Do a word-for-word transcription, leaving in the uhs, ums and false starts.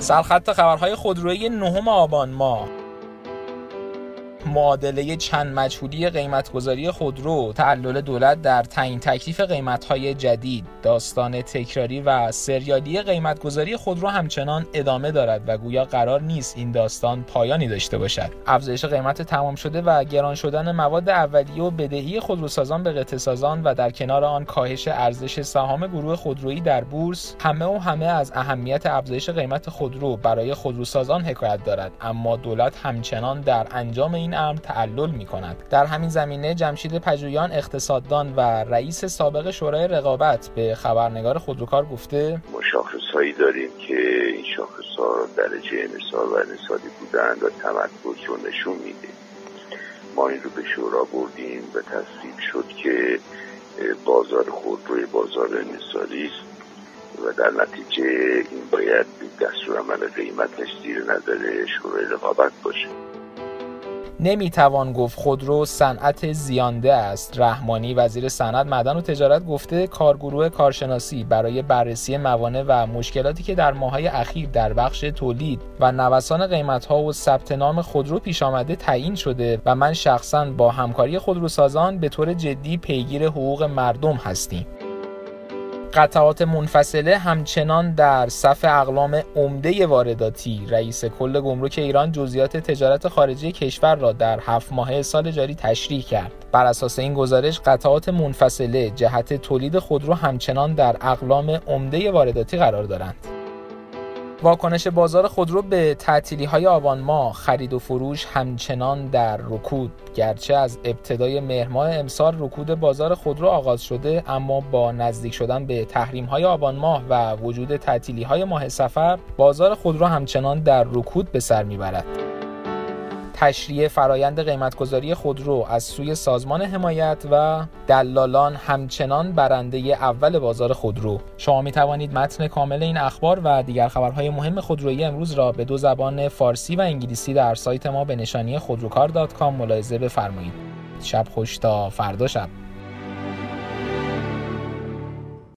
سرخط خبرهای خودرویی نهم آبان ماه: معادله چند مجهولی قیمت‌گذاری خودرو، تعلل دولت در تعیین تکلیف قیمت‌های جدید، داستان تکراری و سریالی قیمت‌گذاری خودرو همچنان ادامه دارد و گویا قرار نیست این داستان پایانی داشته باشد. افزایش قیمت تمام شده و گران شدن مواد اولیه و بدهی خودروسازان به قطعه‌سازان و در کنار آن کاهش ارزش سهام گروه خودرویی در بورس، همه و همه از اهمیت افزایش قیمت خودرو برای خودروسازان حکایت دارد، اما دولت همچنان در انجام این امر تعلل می‌کند. در همین زمینه جمشید پژویان، اقتصاددان و رئیس سابق شورای رقابت، به خبرنگار خودروکار گفته: ما شاخص‌هایی داریم که این شاخص‌ها درجه انحصار و انحصاری بودند و تمرکز رو نشون میده. ما این رو به شورا بردیم و تصویب شد که بازار خودروی بازار انحصاری است و در نتیجه این باید دستورالعمل قیمتش زیر نظر شورای رقابت باشه. نمیتوان گفت خودرو صنعت زیانده است. رحمانی، وزیر صنعت، معدن و تجارت، گفته کارگروه کارشناسی برای بررسی موانع و مشکلاتی که در ماه‌های اخیر در بخش تولید و نوسان قیمت‌ها و ثبت نام خودرو پیش آمده تعیین شده و من شخصاً با همکاری خودروسازان به طور جدی پیگیر حقوق مردم هستیم. قطعات منفصله همچنان در صف اقلام عمده وارداتی. رئیس کل گمرک ایران جزئیات تجارت خارجی کشور را در هفت ماهه سال جاری تشریح کرد. بر اساس این گزارش قطعات منفصله جهت تولید خودرو همچنان در اقلام عمده وارداتی قرار دارند. واکنش بازار خودرو به تعطیلی‌های آبان ماه: خرید و فروش همچنان در رکود. گرچه از ابتدای مهر ماه امسال رکود بازار خودرو آغاز شده، اما با نزدیک شدن به تحریم‌های آبان ماه و وجود تعطیلی‌های ماه صفر، بازار خودرو همچنان در رکود به سر می‌برد. تشریع فرایند قیمتگذاری خودرو از سوی سازمان حمایت و دلالان همچنان برنده اول بازار خودرو. شما می توانید متن کامل این اخبار و دیگر خبرهای مهم خودرویی امروز را به دو زبان فارسی و انگلیسی در سایت ما به نشانی خودروکار دات کام ملاحظه بفرمایید. شب خوش تا فردا شب.